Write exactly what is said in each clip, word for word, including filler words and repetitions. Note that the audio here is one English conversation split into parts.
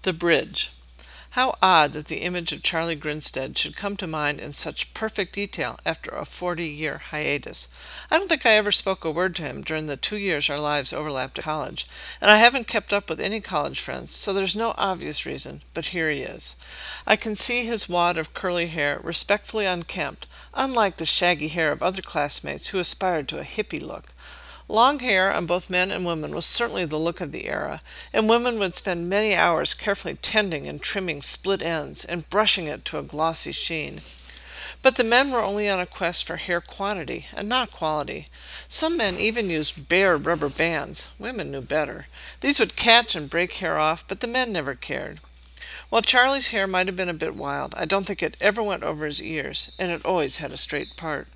The Bridge. How odd that the image of Charlie Grinstead should come to mind in such perfect detail after a forty-year hiatus. I don't think I ever spoke a word to him during the two years our lives overlapped at college, and I haven't kept up with any college friends, so there's no obvious reason, but here he is. I can see his wad of curly hair, respectfully unkempt, unlike the shaggy hair of other classmates who aspired to a hippie look. Long hair on both men and women was certainly the look of the era, and women would spend many hours carefully tending and trimming split ends and brushing it to a glossy sheen. But the men were only on a quest for hair quantity and not quality. Some men even used bare rubber bands. Women knew better. These would catch and break hair off, but the men never cared. While Charlie's hair might have been a bit wild, I don't think it ever went over his ears, and it always had a straight part.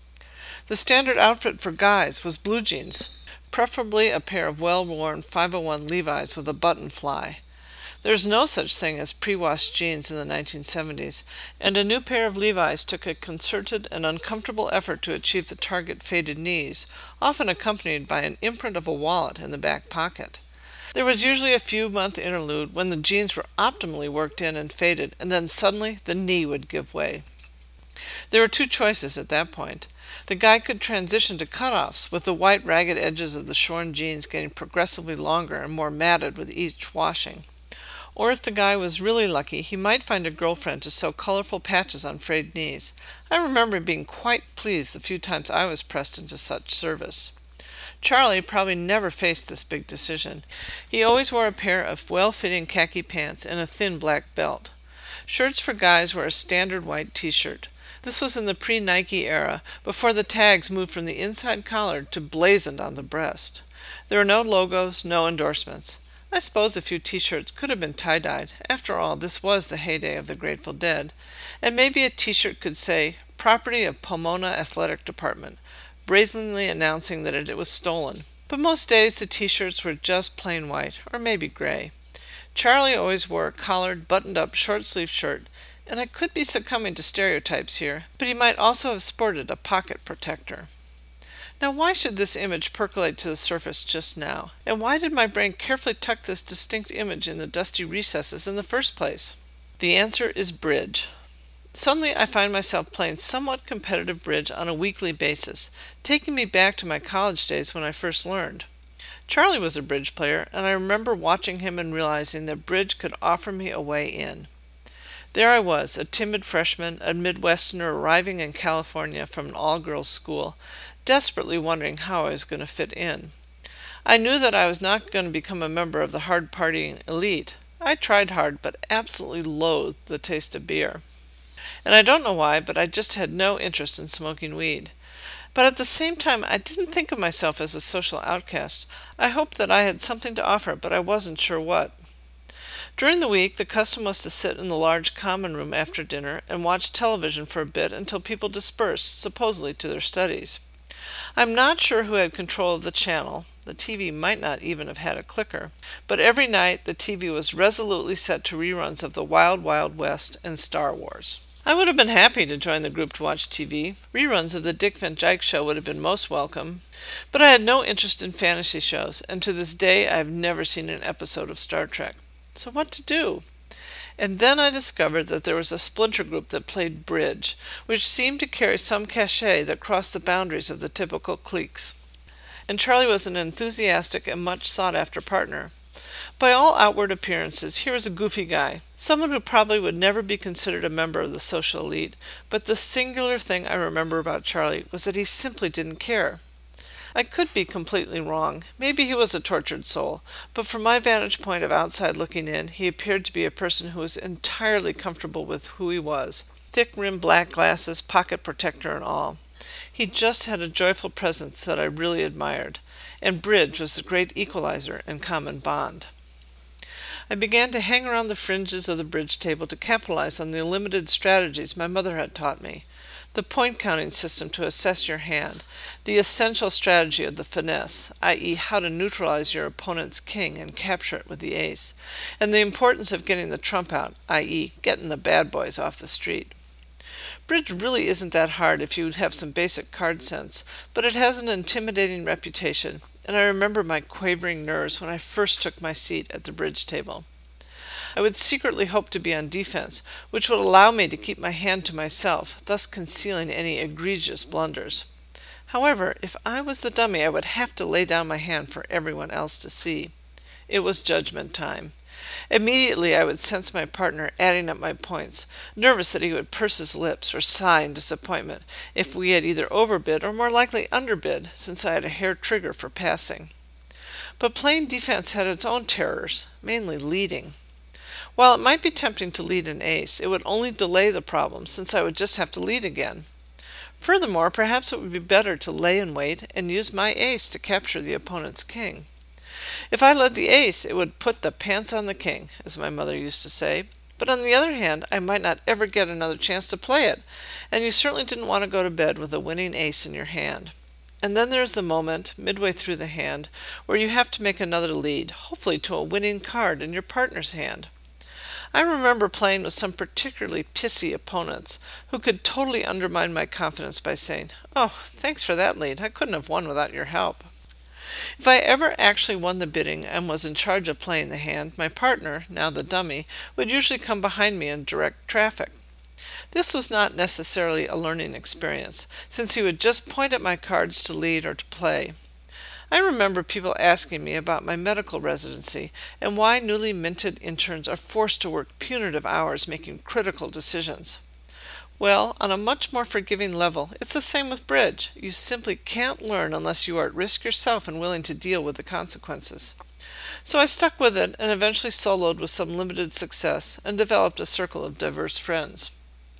The standard outfit for guys was blue jeans, preferably a pair of well-worn five oh one Levi's with a button fly. There's no such thing as pre-washed jeans in the nineteen seventies, and a new pair of Levi's took a concerted and uncomfortable effort to achieve the target faded knees, often accompanied by an imprint of a wallet in the back pocket. There was usually a few-month interlude when the jeans were optimally worked in and faded, and then suddenly the knee would give way. There were two choices at that point. The guy could transition to cutoffs, with the white ragged edges of the shorn jeans getting progressively longer and more matted with each washing. Or if the guy was really lucky, he might find a girlfriend to sew colorful patches on frayed knees. I remember being quite pleased the few times I was pressed into such service. Charlie probably never faced this big decision. He always wore a pair of well-fitting khaki pants and a thin black belt. Shirts for guys were a standard white t-shirt. This was in the pre-Nike era, before the tags moved from the inside collar to blazoned on the breast. There were no logos, no endorsements. I suppose a few t-shirts could have been tie-dyed. After all, this was the heyday of the Grateful Dead. And maybe a t-shirt could say, "Property of Pomona Athletic Department," brazenly announcing that it was stolen. But most days the t-shirts were just plain white, or maybe gray. Charlie always wore a collared, buttoned-up, short-sleeved shirt, and I could be succumbing to stereotypes here, but he might also have sported a pocket protector. Now, why should this image percolate to the surface just now? And why did my brain carefully tuck this distinct image in the dusty recesses in the first place? The answer is bridge. Suddenly I find myself playing somewhat competitive bridge on a weekly basis, taking me back to my college days when I first learned. Charlie was a bridge player, and I remember watching him and realizing that bridge could offer me a way in. There I was, a timid freshman, a Midwesterner arriving in California from an all-girls school, desperately wondering how I was going to fit in. I knew that I was not going to become a member of the hard-partying elite. I tried hard, but absolutely loathed the taste of beer. And I don't know why, but I just had no interest in smoking weed. But at the same time, I didn't think of myself as a social outcast. I hoped that I had something to offer, but I wasn't sure what. During the week, the custom was to sit in the large common room after dinner and watch television for a bit until people dispersed, supposedly to their studies. I'm not sure who had control of the channel. The T V might not even have had a clicker. But every night, the T V was resolutely set to reruns of the Wild Wild West and Star Wars. I would have been happy to join the group to watch T V. Reruns of the Dick Van Dyke Show would have been most welcome. But I had no interest in fantasy shows, and to this day I have never seen an episode of Star Trek. So what to do? And then I discovered that there was a splinter group that played bridge, which seemed to carry some cachet that crossed the boundaries of the typical cliques. And Charlie was an enthusiastic and much sought-after partner. By all outward appearances, here was a goofy guy, someone who probably would never be considered a member of the social elite, but the singular thing I remember about Charlie was that he simply didn't care. I could be completely wrong. Maybe he was a tortured soul, but from my vantage point of outside looking in, he appeared to be a person who was entirely comfortable with who he was. Thick-rimmed black glasses, pocket protector and all. He just had a joyful presence that I really admired, and bridge was the great equalizer and common bond. I began to hang around the fringes of the bridge table to capitalize on the limited strategies my mother had taught me. The point-counting system to assess your hand, the essential strategy of the finesse, that is how to neutralize your opponent's king and capture it with the ace, and the importance of getting the trump out, that is getting the bad boys off the street. Bridge really isn't that hard if you have some basic card sense, but it has an intimidating reputation, and I remember my quavering nerves when I first took my seat at the bridge table. I would secretly hope to be on defense, which would allow me to keep my hand to myself, thus concealing any egregious blunders. However, if I was the dummy, I would have to lay down my hand for everyone else to see. It was judgment time. Immediately I would sense my partner adding up my points, nervous that he would purse his lips or sigh in disappointment if we had either overbid or more likely underbid, since I had a hair trigger for passing. But playing defense had its own terrors, mainly leading. While it might be tempting to lead an ace, it would only delay the problem, since I would just have to lead again. Furthermore, perhaps it would be better to lay in wait and use my ace to capture the opponent's king. If I led the ace, it would put the pants on the king, as my mother used to say. But on the other hand, I might not ever get another chance to play it, and you certainly didn't want to go to bed with a winning ace in your hand. And then there's the moment, midway through the hand, where you have to make another lead, hopefully to a winning card in your partner's hand. I remember playing with some particularly pissy opponents who could totally undermine my confidence by saying, "Oh, thanks for that lead. I couldn't have won without your help." If I ever actually won the bidding and was in charge of playing the hand, my partner, now the dummy, would usually come behind me and direct traffic. This was not necessarily a learning experience, since he would just point at my cards to lead or to play. I remember people asking me about my medical residency and why newly minted interns are forced to work punitive hours making critical decisions. Well, on a much more forgiving level, it's the same with bridge. You simply can't learn unless you are at risk yourself and willing to deal with the consequences. So I stuck with it and eventually soloed with some limited success and developed a circle of diverse friends.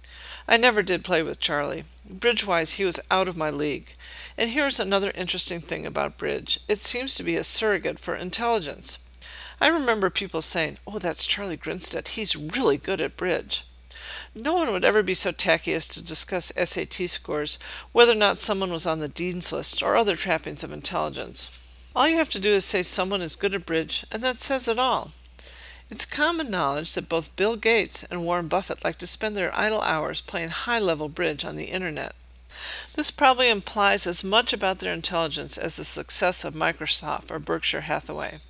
I never did play with Charlie. Bridge-wise, he was out of my league. And here's another interesting thing about bridge. It seems to be a surrogate for intelligence. I remember people saying, "Oh, that's Charlie Grinstead. He's really good at bridge." No one would ever be so tacky as to discuss S A T scores, whether or not someone was on the dean's list, or other trappings of intelligence. All you have to do is say someone is good at bridge, and that says it all. It's common knowledge that both Bill Gates and Warren Buffett like to spend their idle hours playing high-level bridge on the internet. This probably implies as much about their intelligence as the success of Microsoft or Berkshire Hathaway.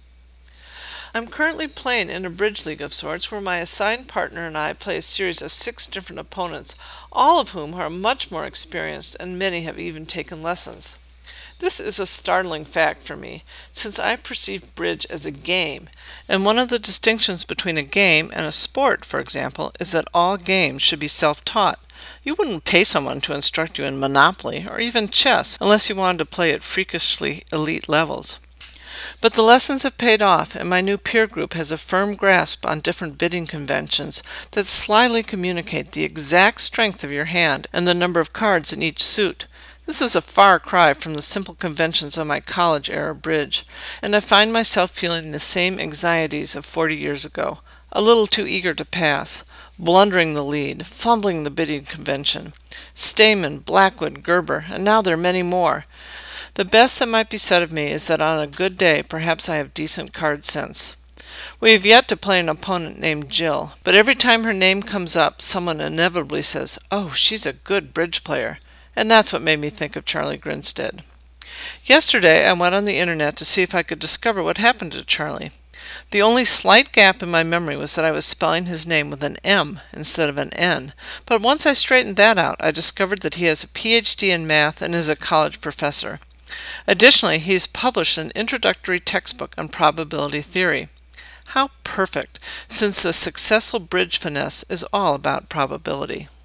I'm currently playing in a bridge league of sorts where my assigned partner and I play a series of six different opponents, all of whom are much more experienced and many have even taken lessons. This is a startling fact for me, since I perceive bridge as a game, and one of the distinctions between a game and a sport, for example, is that all games should be self-taught. You wouldn't pay someone to instruct you in Monopoly or even chess unless you wanted to play at freakishly elite levels. But the lessons have paid off, and my new peer group has a firm grasp on different bidding conventions that slyly communicate the exact strength of your hand and the number of cards in each suit. This is a far cry from the simple conventions of my college-era bridge, and I find myself feeling the same anxieties of forty years ago, a little too eager to pass, blundering the lead, fumbling the bidding convention. Stayman, Blackwood, Gerber, and now there are many more. The best that might be said of me is that on a good day perhaps I have decent card sense. We have yet to play an opponent named Jill, but every time her name comes up, someone inevitably says, "Oh, she's a good bridge player." And that's what made me think of Charlie Grinstead. Yesterday I went on the internet to see if I could discover what happened to Charlie. The only slight gap in my memory was that I was spelling his name with an M instead of an N, but once I straightened that out, I discovered that he has a P H D in math and is a college professor. Additionally, he has published an introductory textbook on probability theory. How perfect, since the successful bridge finesse is all about probability.